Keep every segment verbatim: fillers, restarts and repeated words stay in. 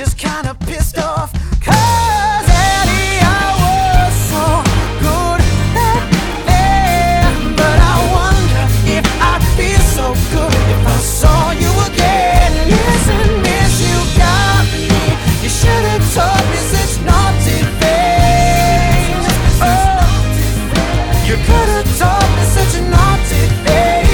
just kinda pissed off. Cause Eddie, I was so good back then, but I wonder if I'd feel so good if I saw you again. Listen, miss, you got me. You should have taught me such naughty things. Oh, you could have taught me such naughty things.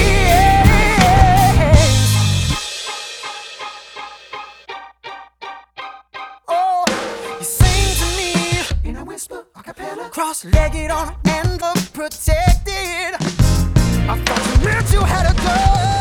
Oh, you sing to me in a whisper, a cappella, cross-legged on and unprotected. I thought you meant you had a gun.